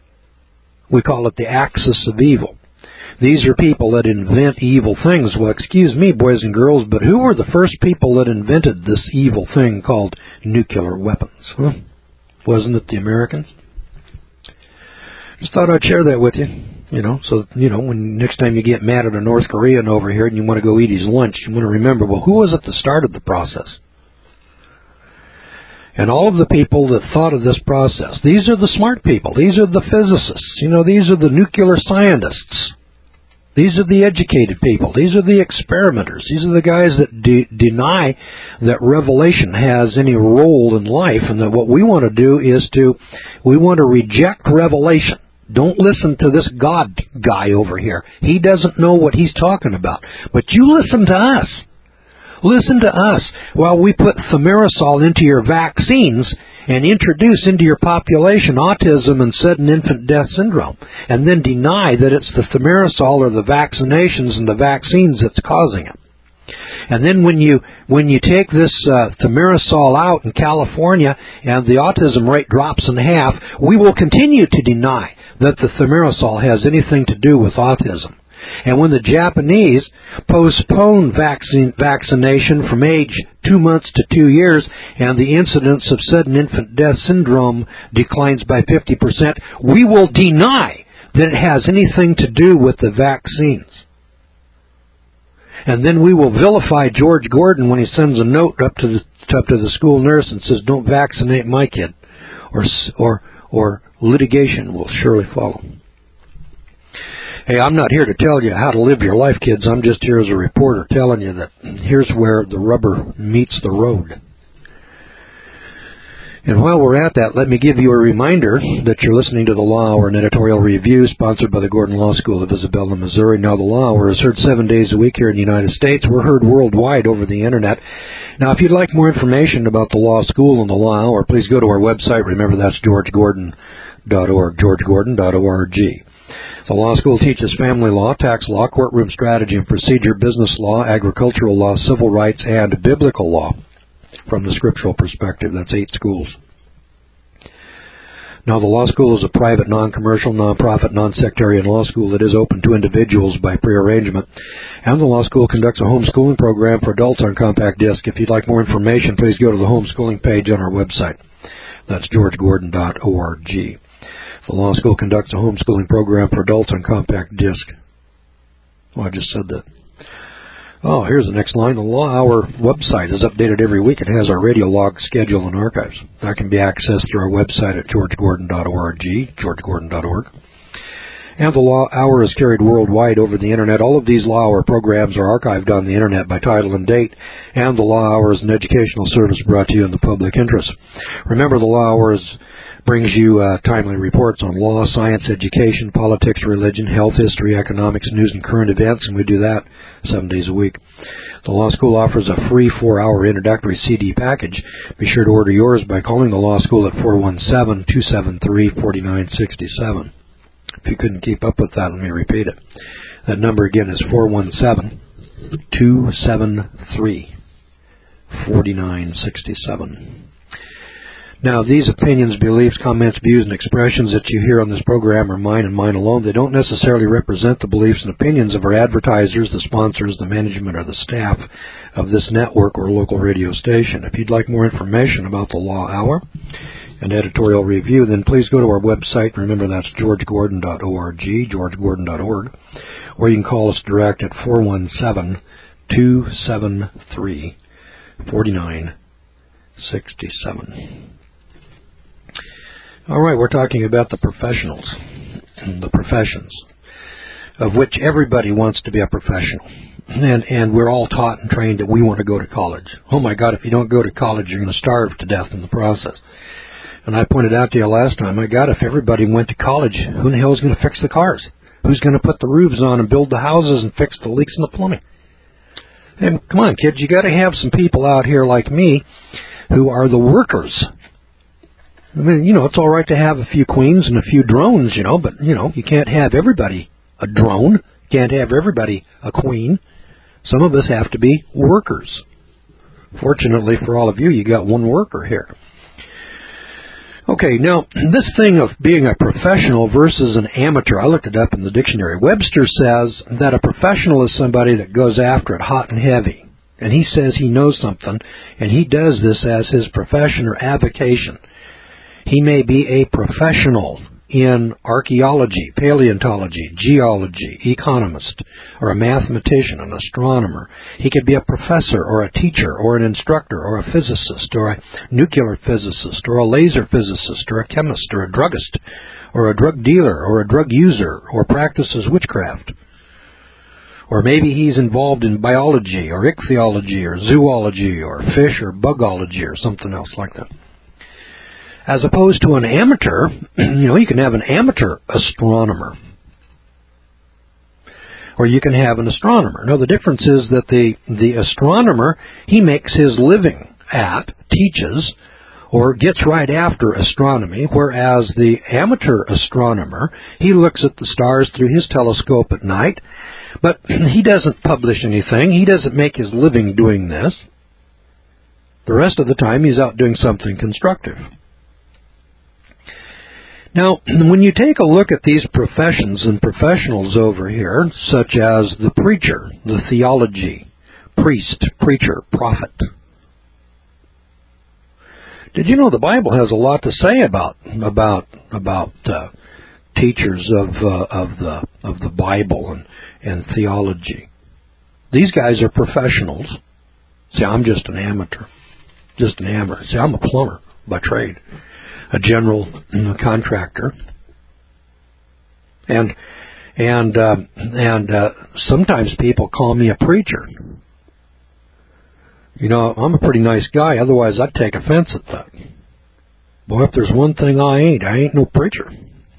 We call it the axis of evil. These are people that invent evil things. Well, excuse me, boys and girls, but who were the first people that invented this evil thing called nuclear weapons? Huh? Wasn't it the Americans? Just thought I'd share that with you. You know, so, you know, when next time you get mad at a North Korean over here and you want to go eat his lunch, you want to remember, well, who was at the start of the process? And all of the people that thought of this process, these are the smart people. These are the physicists. You know, these are the nuclear scientists. These are the educated people. These are the experimenters. These are the guys that de- deny that revelation has any role in life, and that what we want to do is to, we want to reject revelation. Don't listen to this God guy over here. He doesn't know what he's talking about. But you listen to us. Listen to us while we put thimerosal into your vaccines and introduce into your population autism and sudden infant death syndrome, and then deny that it's the thimerosal or the vaccinations and the vaccines that's causing it. And then when you when you take this uh, thimerosal out in California and the autism rate drops in half, we will continue to deny that the thimerosal has anything to do with autism. And when the Japanese postpone vaccine, vaccination from age two months to two years and the incidence of sudden infant death syndrome declines by fifty percent, we will deny that it has anything to do with the vaccines. And then we will vilify George Gordon when he sends a note up to the, up to the school nurse and says, don't vaccinate my kid, or, or, or litigation will surely follow. Hey, I'm not here to tell you how to live your life, kids. I'm just here as a reporter telling you that here's where the rubber meets the road. And while we're at that, let me give you a reminder that you're listening to The Law Hour, an editorial review sponsored by the Gordon Law School of Isabella, Missouri. Now, The Law Hour is heard seven days a week here in the United States. We're heard worldwide over the Internet. Now, if you'd like more information about the Law School and The Law Hour, please go to our website. Remember, that's george gordon dot org, george gordon dot org. The law school teaches family law, tax law, courtroom strategy and procedure, business law, agricultural law, civil rights, and biblical law from the scriptural perspective. That's eight schools. Now, the law school is a private, non-commercial, non-profit, non-sectarian law school that is open to individuals by prearrangement. And the law school conducts a homeschooling program for adults on compact disc. If you'd like more information, please go to the homeschooling page on our website. That's george gordon dot org. The law school conducts a homeschooling program for adults on compact disc. Oh, I just said that. Oh, here's the next line. The Law Hour website is updated every week. It has our radio log schedule and archives. That can be accessed through our website at george gordon dot org, george gordon dot org. And the Law Hour is carried worldwide over the Internet. All of these Law Hour programs are archived on the Internet by title and date. And the Law Hour is an educational service brought to you in the public interest. Remember, the Law Hour is brings you uh, timely reports on law, science, education, politics, religion, health, history, economics, news, and current events, and we do that seven days a week. The Law School offers a free four-hour introductory C D package. Be sure to order yours by calling the Law School at four one seven, two seven three, four nine six seven. If you couldn't keep up with that, let me repeat it. That number again is four one seven, two seven three, four nine six seven. Now, these opinions, beliefs, comments, views, and expressions that you hear on this program are mine and mine alone. They don't necessarily represent the beliefs and opinions of our advertisers, the sponsors, the management, or the staff of this network or local radio station. If you'd like more information about the Law Hour and editorial review, then please go to our website. Remember, that's george gordon dot org, george gordon dot org, or you can call us direct at four one seven, two seven three, four nine six seven. All right, we're talking about the professionals, the professions, of which everybody wants to be a professional. And, and we're all taught and trained that we want to go to college. Oh, my God, if you don't go to college, you're going to starve to death in the process. And I pointed out to you last time, my God, if everybody went to college, who in the hell is going to fix the cars? Who's going to put the roofs on and build the houses and fix the leaks in the plumbing? And come on, kids, you got to have some people out here like me who are the workers. I mean, you know, it's all right to have a few queens and a few drones, you know, but, you know, you can't have everybody a drone. You can't have everybody a queen. Some of us have to be workers. Fortunately for all of you, you got one worker here. Okay, now, this thing of being a professional versus an amateur, I looked it up in the dictionary. Webster says that a professional is somebody that goes after it hot and heavy. And he says he knows something, and he does this as his profession or avocation. He may be a professional in archaeology, paleontology, geology, economist, or a mathematician, an astronomer. He could be a professor or a teacher or an instructor or a physicist or a nuclear physicist or a laser physicist or a chemist or a druggist or a drug dealer or a drug user or practices witchcraft. Or maybe he's involved in biology or ichthyology or zoology or fish or bugology or something else like that. As opposed to an amateur, you know, you can have an amateur astronomer. Or you can have an astronomer. Now, the difference is that the, the astronomer, he makes his living at, teaches, or gets right after astronomy, whereas the amateur astronomer, he looks at the stars through his telescope at night, but he doesn't publish anything. He doesn't make his living doing this. The rest of the time, he's out doing something constructive. Now, when you take a look at these professions and professionals over here, such as the preacher, the theology, priest, preacher, prophet, did you know the Bible has a lot to say about about about uh, teachers of uh, of the of the Bible and and theology? These guys are professionals. See, I'm just an amateur, just an amateur. See, I'm a plumber by trade. A general you know, contractor, and and uh, and uh, sometimes people call me a preacher. You know, I'm a pretty nice guy. Otherwise, I'd take offense at that. Boy, if there's one thing I ain't, I ain't no preacher.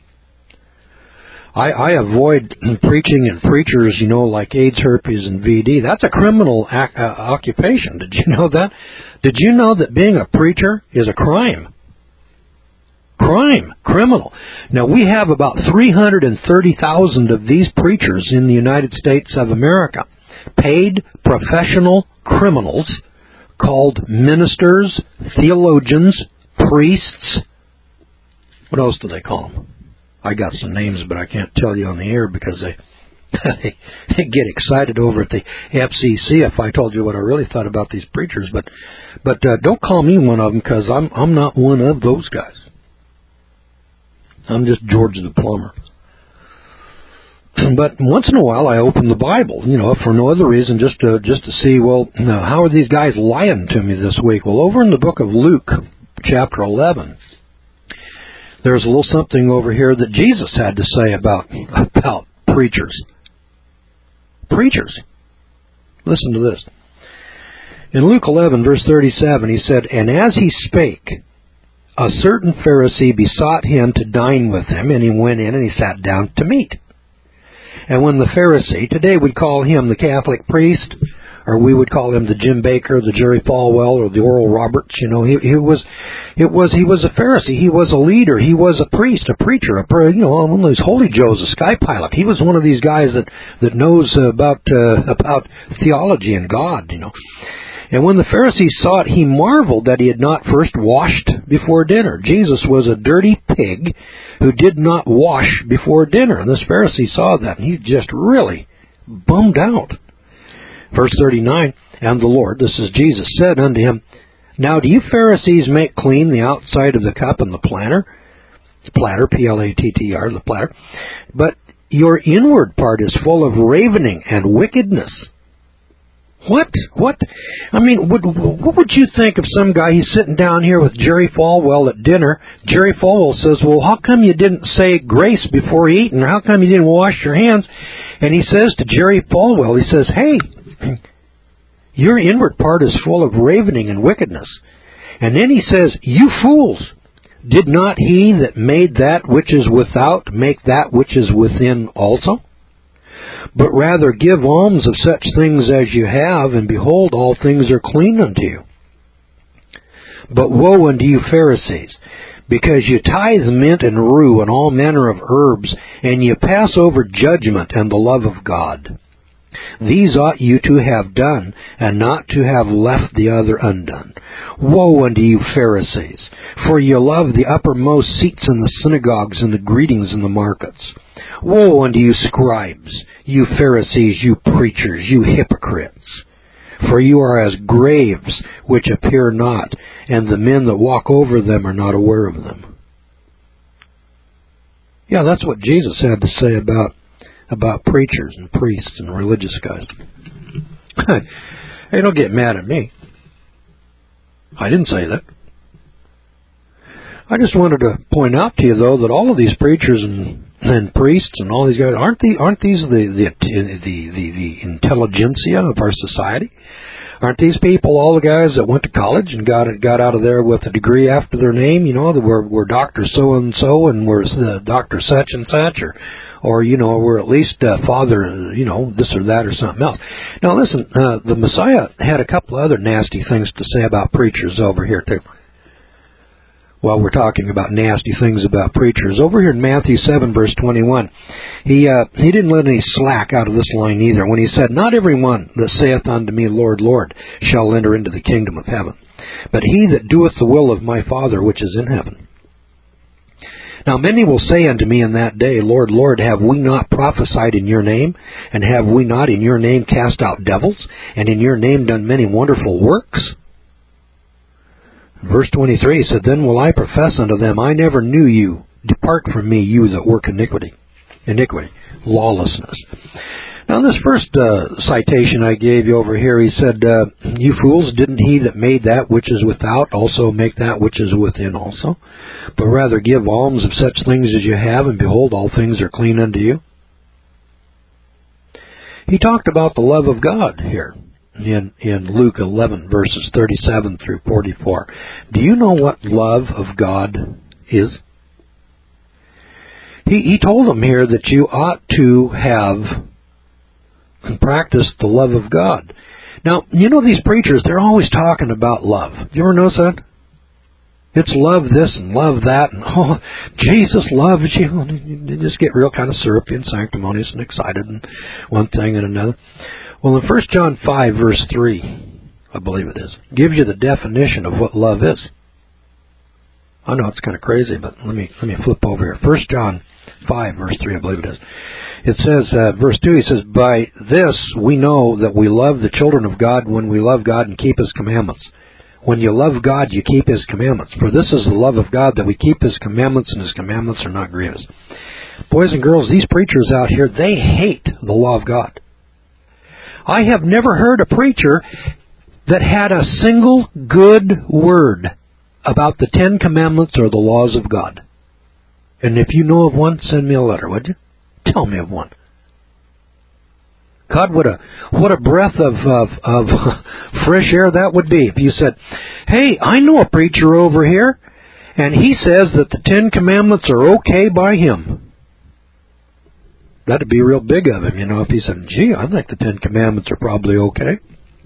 I, I avoid preaching and preachers, you know, like AIDS, herpes, and V D. That's a criminal ac- uh, occupation. Did you know that? Did you know that being a preacher is a crime? Crime, criminal. Now, we have about three hundred thirty thousand of these preachers in the United States of America, paid professional criminals called ministers, theologians, priests. What else do they call them? I got some names, but I can't tell you on the air because they, they, they get excited over at the F C C if I told you what I really thought about these preachers. But but uh, don't call me one of them because I'm I'm not one of those guys. I'm just George the plumber. But once in a while, I open the Bible, you know, for no other reason, just to just to see, well, now, how are these guys lying to me this week? Well, over in the book of Luke, chapter eleven, there's a little something over here that Jesus had to say about about preachers. Preachers. Listen to this. In Luke eleven, verse thirty-seven, he said, "And as he spake, a certain Pharisee besought him to dine with him, and he went in and he sat down to meat. And when the Pharisee," today we'd call him the Catholic priest, or we would call him the Jim Baker, the Jerry Falwell, or the Oral Roberts. You know, he, he was, it was, he was a Pharisee. He was a leader. He was a priest, a preacher, a, you know, one of those holy joes, a sky pilot. He was one of these guys that, that knows about, uh, about theology and God, you know. And when the Pharisees saw it, he marveled that he had not first washed before dinner. Jesus was a dirty pig who did not wash before dinner. And this Pharisee saw that, and he just really bummed out. Verse thirty-nine, and the Lord, this is Jesus, said unto him, now do you Pharisees make clean the outside of the cup and the platter? The platter, P L A T T R, the platter. But your inward part is full of ravening and wickedness. What? What? I mean, what, what would you think of some guy, he's sitting down here with Jerry Falwell at dinner. Jerry Falwell says, well, how come you didn't say grace before eating? Or how come you didn't wash your hands? And he says to Jerry Falwell, he says, hey, your inward part is full of ravening and wickedness. And then he says, you fools, did not he that made that which is without make that which is within also? But rather give alms of such things as you have, and behold, all things are clean unto you. But woe unto you, Pharisees, because you tithe mint and rue and all manner of herbs, and you pass over judgment and the love of God. These ought you to have done, and not to have left the other undone. Woe unto you, Pharisees, for you love the uppermost seats in the synagogues and the greetings in the markets. Woe unto you, scribes, you Pharisees, you preachers, you hypocrites! For you are as graves which appear not, and the men that walk over them are not aware of them. Yeah, that's what Jesus had to say about about preachers and priests and religious guys. Hey, don't get mad at me. I didn't say that. I just wanted to point out to you, though, that all of these preachers and, and priests and all these guys, aren't, the, aren't these the, the, the, the, the intelligentsia of our society? Aren't these people all the guys that went to college and got got out of there with a degree after their name? You know, that were, were Doctor So-and-so and were uh, Doctor such and such, or, or, you know, were at least uh, Father, you know, this or that or something else. Now, listen, uh, the Messiah had a couple other nasty things to say about preachers over here, too. While we're talking about nasty things about preachers, over here in Matthew seven, verse twenty-one, he uh, he didn't let any slack out of this line either, when he said, not every one that saith unto me, Lord, Lord, shall enter into the kingdom of heaven, but he that doeth the will of my Father which is in heaven. Now many will say unto me in that day, Lord, Lord, have we not prophesied in your name? And have we not in your name cast out devils? And in your name done many wonderful works? Verse twenty-three said, then will I profess unto them, I never knew you. Depart from me, you that work iniquity, iniquity, lawlessness. Now this first uh, citation I gave you over here, he said, uh, you fools, didn't he that made that which is without also make that which is within also? But rather give alms of such things as you have, and behold, all things are clean unto you. He talked about the love of God here. In, in Luke eleven, verses thirty-seven through forty-four. Do you know what love of God is? He, he told them here that you ought to have practiced the love of God. Now, you know these preachers, they're always talking about love. You ever notice that? It's love this and love that, and oh, Jesus loves you. And you just get real kind of syrupy and sanctimonious and excited and one thing and another. Well, in First John five, verse three, I believe it is, gives you the definition of what love is. I know it's kind of crazy, but let me let me flip over here. First John five, verse three, I believe it is. It says, uh, verse two, he says, by this we know that we love the children of God when we love God and keep His commandments. When you love God, you keep His commandments. For this is the love of God, that we keep His commandments, and His commandments are not grievous. Boys and girls, these preachers out here, they hate the law of God. I have never heard a preacher that had a single good word about the Ten Commandments or the laws of God. And if you know of one, send me a letter, would you? Tell me of one. God, what a what a breath of, of, of fresh air that would be if you said, hey, I know a preacher over here, and he says that the Ten Commandments are okay by him. That'd be real big of him, you know, if he said, gee, I think the Ten Commandments are probably okay.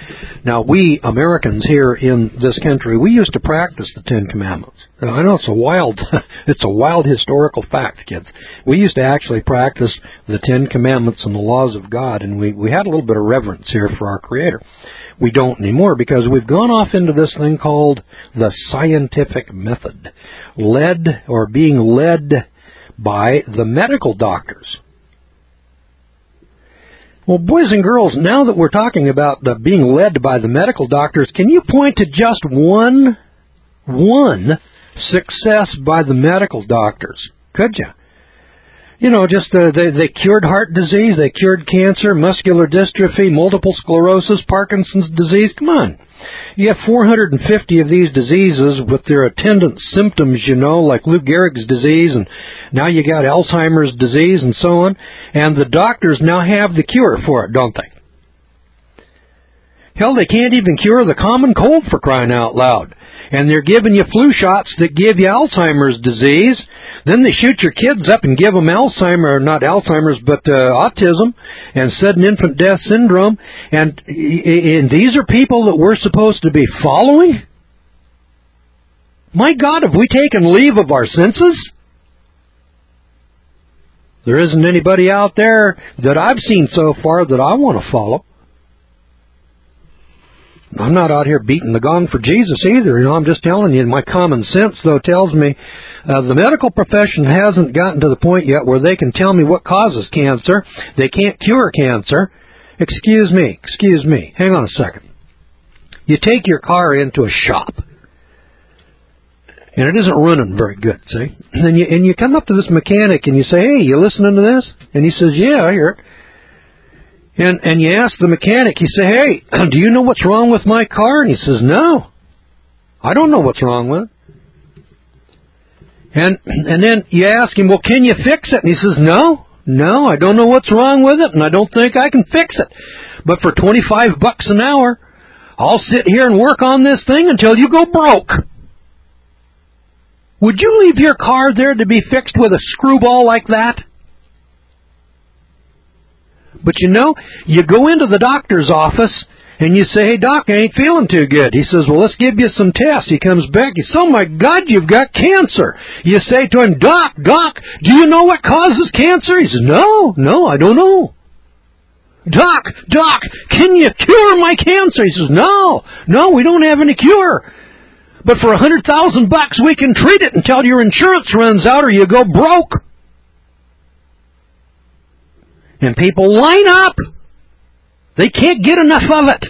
Now, we Americans here in this country, we used to practice the Ten Commandments. Now, I know it's a wild, it's a wild historical fact, kids. We used to actually practice the Ten Commandments and the laws of God, and we, we had a little bit of reverence here for our Creator. We don't anymore because we've gone off into this thing called the scientific method, led or being led by the medical doctors. Well, boys and girls, now that we're talking about the being led by the medical doctors, can you point to just one, one success by the medical doctors? Could you? You know, just uh, they, they cured heart disease, they cured cancer, muscular dystrophy, multiple sclerosis, Parkinson's disease. Come on. You have four hundred fifty of these diseases with their attendant symptoms, you know, like Lou Gehrig's disease, and now you got Alzheimer's disease and so on. And the doctors now have the cure for it, don't they? Hell, they can't even cure the common cold for crying out loud. And they're giving you flu shots that give you Alzheimer's disease. Then they shoot your kids up and give them Alzheimer's, not Alzheimer's, but uh, autism and sudden infant death syndrome. And, and these are people that we're supposed to be following? My God, have we taken leave of our senses? There isn't anybody out there that I've seen so far that I want to follow. I'm not out here beating the gong for Jesus either. You know, I'm just telling you, my common sense, though, tells me uh, the medical profession hasn't gotten to the point yet where they can tell me what causes cancer. They can't cure cancer. Excuse me, excuse me. Hang on a second. You take your car into a shop, and it isn't running very good, see? And you, and you come up to this mechanic and you say, hey, you listening to this? And he says, yeah, I hear it. And and you ask the mechanic, you say, hey, do you know what's wrong with my car? And he says, no, I don't know what's wrong with it. And and then you ask him, well, can you fix it? And he says, no, no, I don't know what's wrong with it, and I don't think I can fix it. But for twenty-five bucks an hour, I'll sit here and work on this thing until you go broke. Would you leave your car there to be fixed with a screwball like that? But you know, you go into the doctor's office and you say, hey, doc, I ain't feeling too good. He says, well, let's give you some tests. He comes back. He says, oh, my God, you've got cancer. You say to him, doc, doc, do you know what causes cancer? He says, no, no, I don't know. Doc, doc, can you cure my cancer? He says, no, no, we don't have any cure. But for a hundred thousand bucks, we can treat it until your insurance runs out or you go broke. And people line up. They can't get enough of it.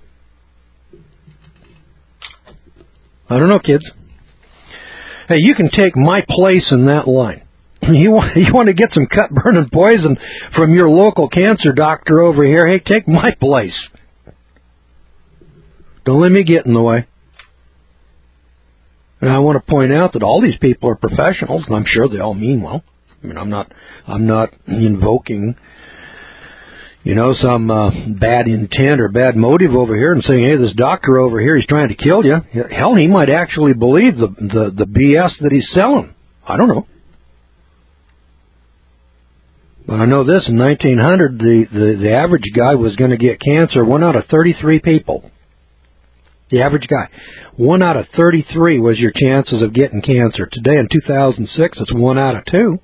I don't know, kids. Hey, you can take my place in that line. You want, you want to get some cut-burning poison from your local cancer doctor over here? Hey, take my place. Don't let me get in the way. And I want to point out that all these people are professionals, and I'm sure they all mean well. I mean, I'm not, I'm not invoking, you know, some uh, bad intent or bad motive over here and saying, hey, this doctor over here, he's trying to kill you. Hell, he might actually believe the, the, the B S that he's selling. I don't know. But I know this, in nineteen hundred, the, the, the average guy was going to get cancer, one out of thirty-three people. The average guy. One out of thirty-three was your chances of getting cancer. Today, in two thousand six, it's one out of two.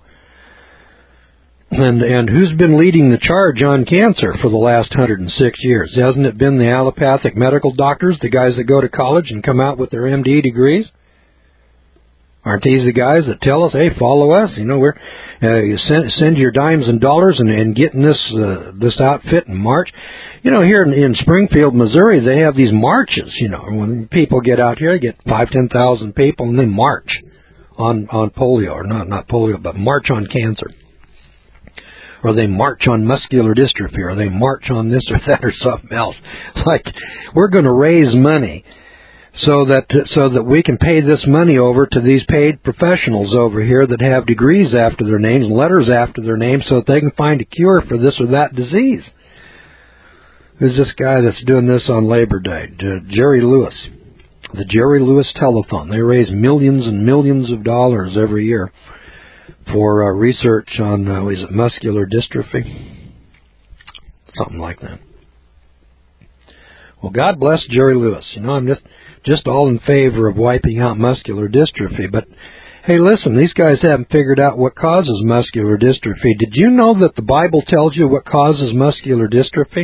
And and who's been leading the charge on cancer for the last one hundred six years? Hasn't it been the allopathic medical doctors, the guys that go to college and come out with their M D degrees? Aren't these the guys that tell us, hey, follow us? You know, we're uh, you send, send your dimes and dollars and, and get in this uh, this outfit and march. You know, here in, in Springfield, Missouri, they have these marches. You know, when people get out here, they get five, ten thousand people, and they march on on polio, or not not polio, but march on cancer. Or they march on muscular dystrophy, or they march on this or that or something else. Like, we're going to raise money so that so that we can pay this money over to these paid professionals over here that have degrees after their names and letters after their names so that they can find a cure for this or that disease. There's this guy that's doing this on Labor Day, Jerry Lewis, the Jerry Lewis Telethon. They raise millions and millions of dollars every year for uh, research on, uh, is it muscular dystrophy? Something like that. Well, God bless Jerry Lewis. You know, I'm just just all in favor of wiping out muscular dystrophy. But, hey, listen, these guys haven't figured out what causes muscular dystrophy. Did you know that the Bible tells you what causes muscular dystrophy?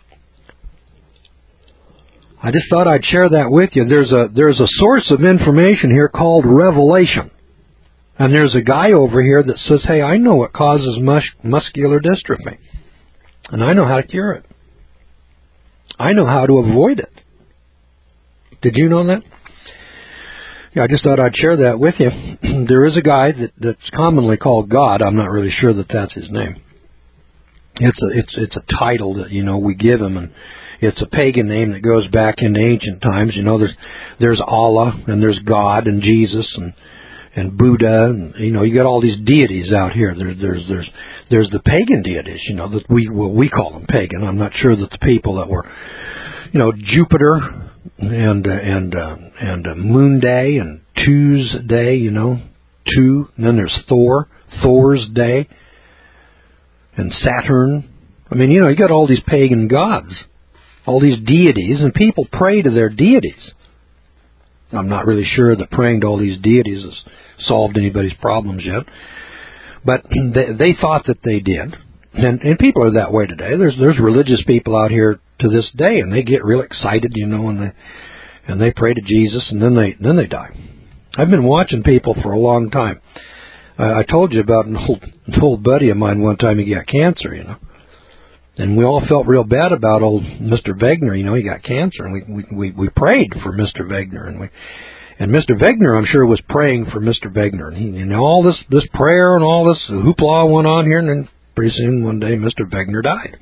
I just thought I'd share that with you. There's a there's a source of information here called Revelation. And there's a guy over here that says, hey, I know what causes mus- muscular dystrophy. And I know how to cure it. I know how to avoid it. Did you know that? Yeah, I just thought I'd share that with you. There is a guy that, that's commonly called God. I'm not really sure that that's his name. It's a it's it's a title that, you know, we give him, and it's a pagan name that goes back into ancient times. You know, there's there's Allah, and there's God, and Jesus, and and Buddha, and, you know, you got all these deities out here. There's there's there's there's the pagan deities, you know, that we well, we call them pagan. I'm not sure that the people that were, you know, Jupiter and uh, and uh, and uh, Moon Day and Tuesday, you know, two. And then there's Thor, Thor's Day, and Saturn. I mean, you know, you got all these pagan gods, all these deities, and people pray to their deities. I'm not really sure that praying to all these deities has solved anybody's problems yet, but they, they thought that they did, and, and people are that way today. There's there's religious people out here to this day, and they get real excited, you know, and they and they pray to Jesus, and then they then they die. I've been watching people for a long time. Uh, I told you about an old an old buddy of mine one time. He got cancer, you know. And we all felt real bad about old Mister Wegner. You know, he got cancer, and we we we prayed for Mister Wegner, and we and Mister Wegner, I'm sure, was praying for Mister Wegner, and he and all this this prayer and all this hoopla went on here, and then pretty soon one day Mister Wegner died.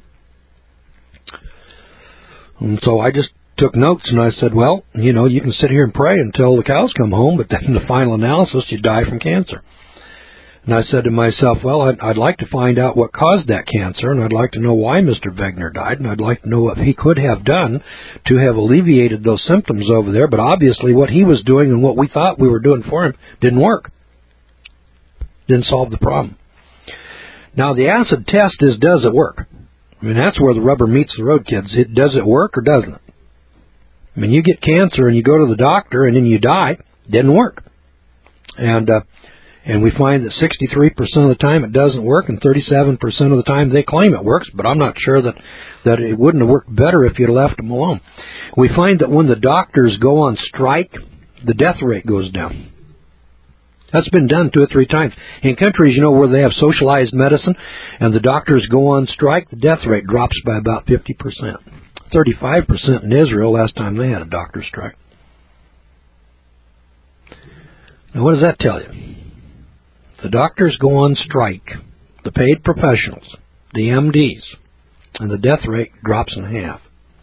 And so I just took notes, and I said, well, you know, you can sit here and pray until the cows come home, but then in the final analysis, you die from cancer. And I said to myself, well, I'd, I'd like to find out what caused that cancer, and I'd like to know why Mister Wegner died, and I'd like to know what he could have done to have alleviated those symptoms over there. But obviously what he was doing and what we thought we were doing for him didn't work. Didn't solve the problem. Now, the acid test is, does it work? I mean, that's where the rubber meets the road, kids. It, does it work or doesn't it? I mean, you get cancer and you go to the doctor and then you die. Didn't work. And, uh, And we find that sixty-three percent of the time it doesn't work, and thirty-seven percent of the time they claim it works, but I'm not sure that, that it wouldn't have worked better if you'd left them alone. We find that when the doctors go on strike, the death rate goes down. That's been done two or three times. In countries, you know, where they have socialized medicine and the doctors go on strike, the death rate drops by about fifty percent. thirty-five percent in Israel last time they had a doctor strike. Now, what does that tell you? The doctors go on strike, the paid professionals, the M Ds, and the death rate drops in half.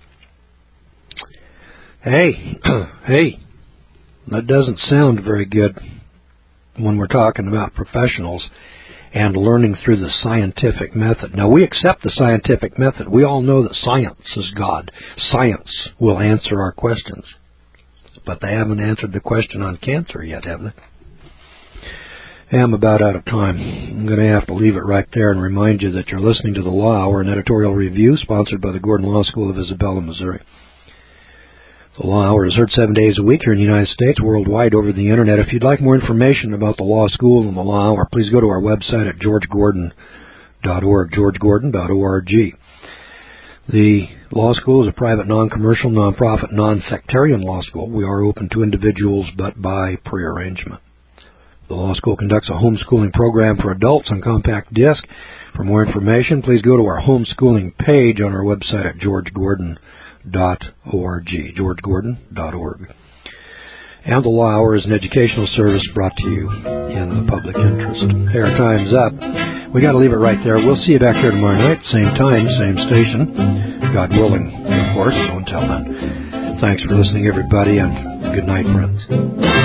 Hey, hey, that doesn't sound very good when we're talking about professionals and learning through the scientific method. Now, we accept the scientific method. We all know that science is God. Science will answer our questions. But they haven't answered the question on cancer yet, have they? Hey, I'm about out of time. I'm going to have to leave it right there and remind you that you're listening to The Law Hour, an editorial review sponsored by the Gordon Law School of Isabella, Missouri. The Law Hour is heard seven days a week here in the United States, worldwide over the Internet. If you'd like more information about the Law School and the Law Hour, please go to our website at george gordon dot org, george gordon dot org. The Law School is a private, non-commercial, non-profit, non-sectarian law school. We are open to individuals, but by prearrangement. The Law School conducts a homeschooling program for adults on compact disc. For more information, please go to our homeschooling page on our website at george gordon dot org, george gordon dot org. And the Law Hour is an educational service brought to you in the public interest. Hey, our time's up. We got to leave it right there. We'll see you back here tomorrow night, same time, same station, God willing, of course. So until then, thanks for listening, everybody, and good night, friends.